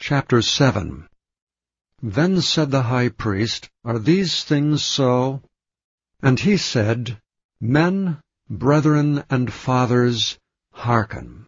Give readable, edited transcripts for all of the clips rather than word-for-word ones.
Chapter 7. Then said the high priest, Are these things so? And he said, Men, brethren, and fathers, hearken.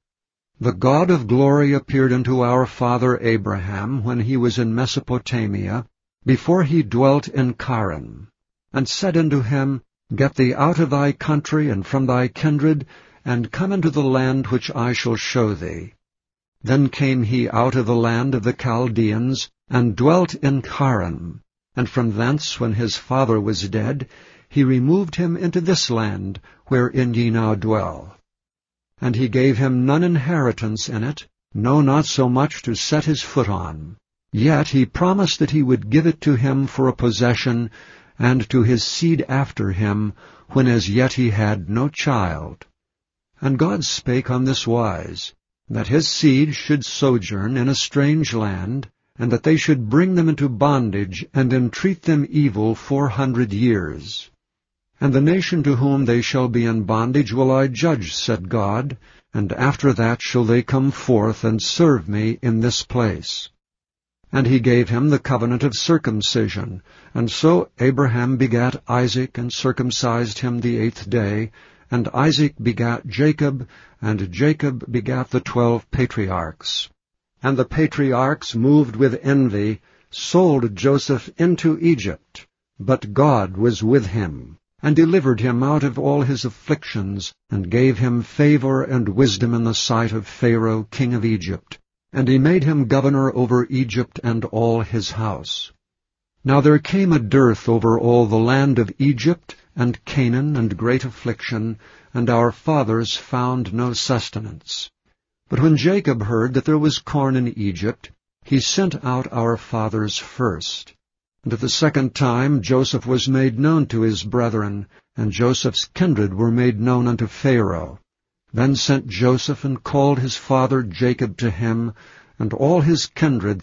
The God of glory appeared unto our father Abraham when he was in Mesopotamia, before he dwelt in Charan, and said unto him, Get thee out of thy country and from thy kindred, and come into the land which I shall show thee. Then came he out of the land of the Chaldeans, and dwelt in Charan, and from thence, when his father was dead, he removed him into this land, wherein ye now dwell. And he gave him none inheritance in it, no, not so much to set his foot on. Yet he promised that he would give it to him for a possession, and to his seed after him, when as yet he had no child. And God spake on this wise, that his seed should sojourn in a strange land, and that they should bring them into bondage, and entreat them evil 400 years. And the nation to whom they shall be in bondage will I judge, said God, and after that shall they come forth and serve me in this place. And he gave him the covenant of circumcision, and so Abraham begat Isaac, and circumcised him the 8th day, and Isaac begat Jacob, and Jacob begat the 12 patriarchs. And the patriarchs, moved with envy, sold Joseph into Egypt. But God was with him, and delivered him out of all his afflictions, and gave him favor and wisdom in the sight of Pharaoh king of Egypt. And he made him governor over Egypt and all his house. Now there came a dearth over all the land of Egypt, and Canaan, and great affliction, and our fathers found no sustenance. But when Jacob heard that there was corn in Egypt, he sent out our fathers first. And at the second time Joseph was made known to his brethren, and Joseph's kindred were made known unto Pharaoh. Then sent Joseph, and called his father Jacob to him, and all his kindred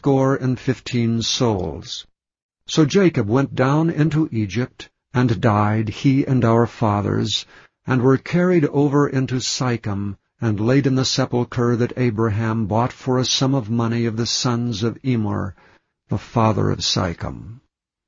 75 souls. So Jacob went down into Egypt, and died, he and our fathers, and were carried over into Sychem, and laid in the sepulchre that Abraham bought for a sum of money of the sons of Emor, the father of Sychem.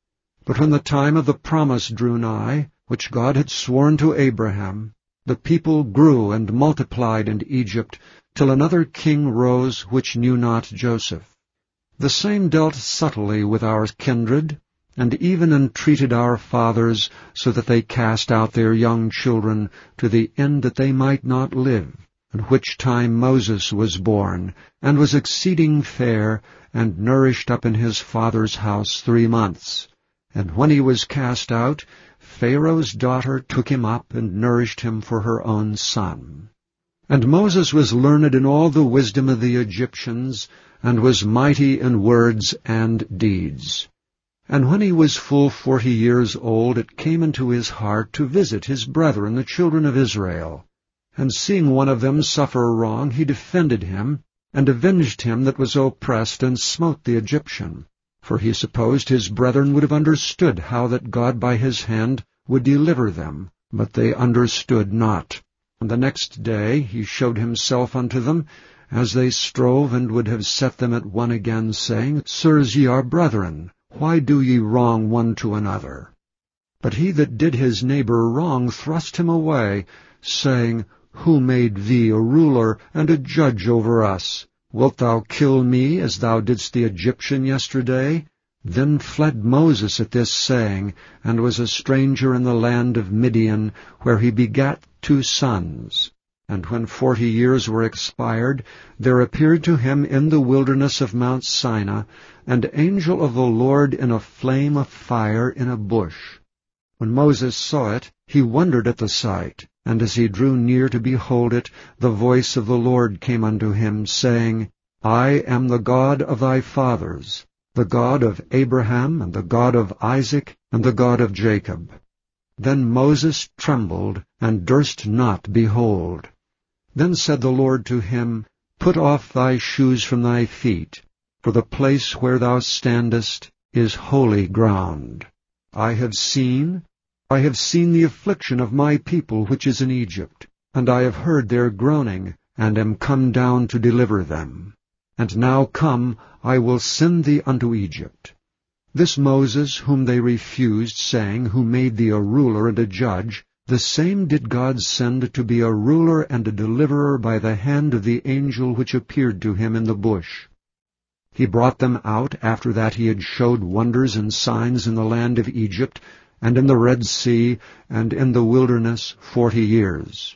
But when the time of the promise drew nigh, which God had sworn to Abraham, the people grew and multiplied in Egypt, till another king rose which knew not Joseph. The same dealt subtly with our kindred, and even entreated our fathers, so that they cast out their young children, to the end that they might not live. At which time Moses was born, and was exceeding fair, and nourished up in his father's house 3 months. And when he was cast out, Pharaoh's daughter took him up, and nourished him for her own son. And Moses was learned in all the wisdom of the Egyptians, and was mighty in words and deeds. And when he was full 40 years old, it came into his heart to visit his brethren, the children of Israel. And seeing one of them suffer wrong, he defended him, and avenged him that was oppressed, and smote the Egyptian. For he supposed his brethren would have understood how that God by his hand would deliver them, but they understood not. And the next day he showed himself unto them, as they strove, and would have set them at one again, saying, Sirs, ye are brethren, why do ye wrong one to another? But he that did his neighbor wrong thrust him away, saying, Who made thee a ruler and a judge over us? Wilt thou kill me, as thou didst the Egyptian yesterday? Then fled Moses at this saying, and was a stranger in the land of Midian, where he begat 2 sons. And when 40 years were expired, there appeared to him in the wilderness of Mount Sinai an angel of the Lord in a flame of fire in a bush. When Moses saw it, he wondered at the sight, and as he drew near to behold it, the voice of the Lord came unto him, saying, I am the God of thy fathers, the God of Abraham, and the God of Isaac, and the God of Jacob. Then Moses trembled, and durst not behold. Then said the Lord to him, Put off thy shoes from thy feet, for the place where thou standest is holy ground. I have seen the affliction of my people which is in Egypt, and I have heard their groaning, and am come down to deliver them. And now come, I will send thee unto Egypt. This Moses, whom they refused, saying, Who made thee a ruler and a judge, the same did God send to be a ruler and a deliverer by the hand of the angel which appeared to him in the bush. He brought them out after that he had showed wonders and signs in the land of Egypt, and in the Red Sea, and in the wilderness 40 years.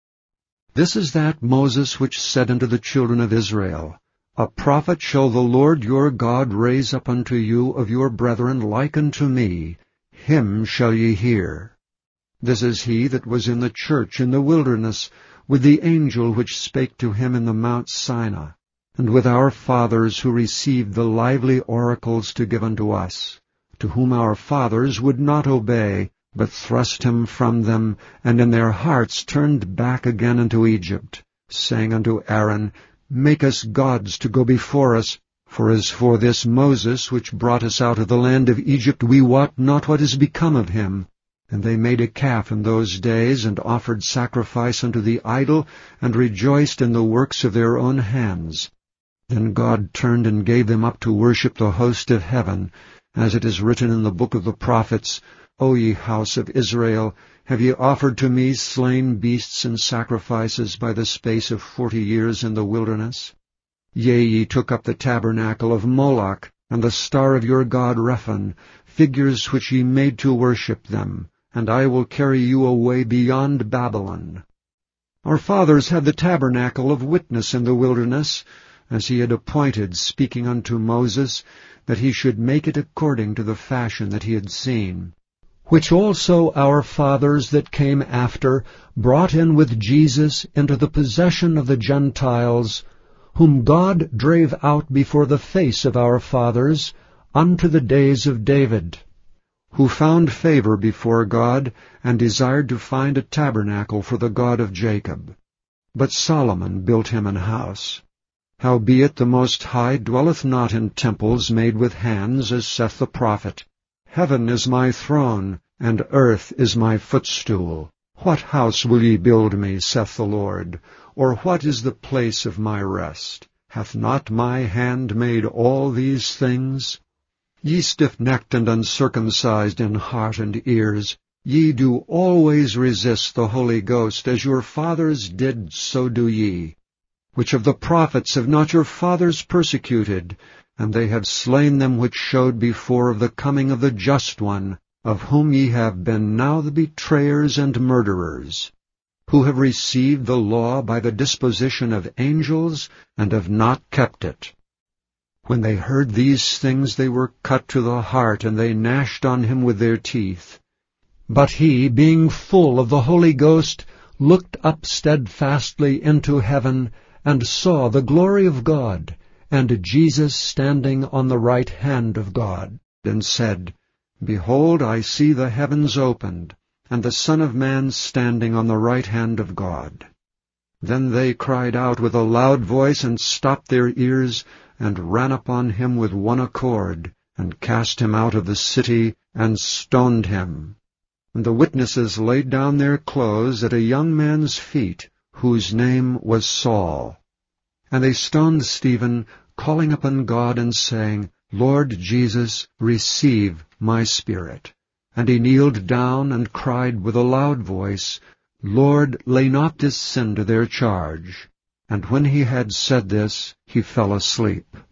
This is that Moses which said unto the children of Israel, A prophet shall the Lord your God raise up unto you of your brethren like unto me, him shall ye hear. This is he that was in the church in the wilderness, with the angel which spake to him in the Mount Sinai, and with our fathers who received the lively oracles to give unto us, to whom our fathers would not obey, but thrust him from them, and in their hearts turned back again into Egypt, saying unto Aaron, Make us gods to go before us, for as for this Moses which brought us out of the land of Egypt, we wot not what is become of him. And they made a calf in those days, and offered sacrifice unto the idol, and rejoiced in the works of their own hands. Then God turned and gave them up to worship the host of heaven, as it is written in the book of the prophets, O ye house of Israel, have ye offered to me slain beasts and sacrifices by the space of 40 years in the wilderness? Yea, ye took up the tabernacle of Moloch, and the star of your god Rephan, figures which ye made to worship them, and I will carry you away beyond Babylon. Our fathers had the tabernacle of witness in the wilderness, as he had appointed, speaking unto Moses, that he should make it according to the fashion that he had seen, which also our fathers that came after brought in with Jesus into the possession of the Gentiles, whom God drave out before the face of our fathers unto the days of David, who found favor before God, and desired to find a tabernacle for the God of Jacob. But Solomon built him an house. Howbeit the Most High dwelleth not in temples made with hands, as saith the prophet, Heaven is my throne, and earth is my footstool. What house will ye build me, saith the Lord? Or what is the place of my rest? Hath not my hand made all these things? Ye stiff-necked and uncircumcised in heart and ears, ye do always resist the Holy Ghost, as your fathers did, so do ye. Which of the prophets have not your fathers persecuted? And they have slain them which showed before of the coming of the Just One, of whom ye have been now the betrayers and murderers, who have received the law by the disposition of angels, and have not kept it. When they heard these things, they were cut to the heart, and they gnashed on him with their teeth. But he, being full of the Holy Ghost, looked up steadfastly into heaven, and saw the glory of God, and Jesus standing on the right hand of God, and said, Behold, I see the heavens opened, and the Son of Man standing on the right hand of God. Then they cried out with a loud voice, and stopped their ears, and ran upon him with one accord, and cast him out of the city, and stoned him. And the witnesses laid down their clothes at a young man's feet, whose name was Saul. And they stoned Stephen, calling upon God, and saying, Lord Jesus, receive my spirit. And he kneeled down, and cried with a loud voice, Lord, lay not this sin to their charge. And when he had said this, he fell asleep.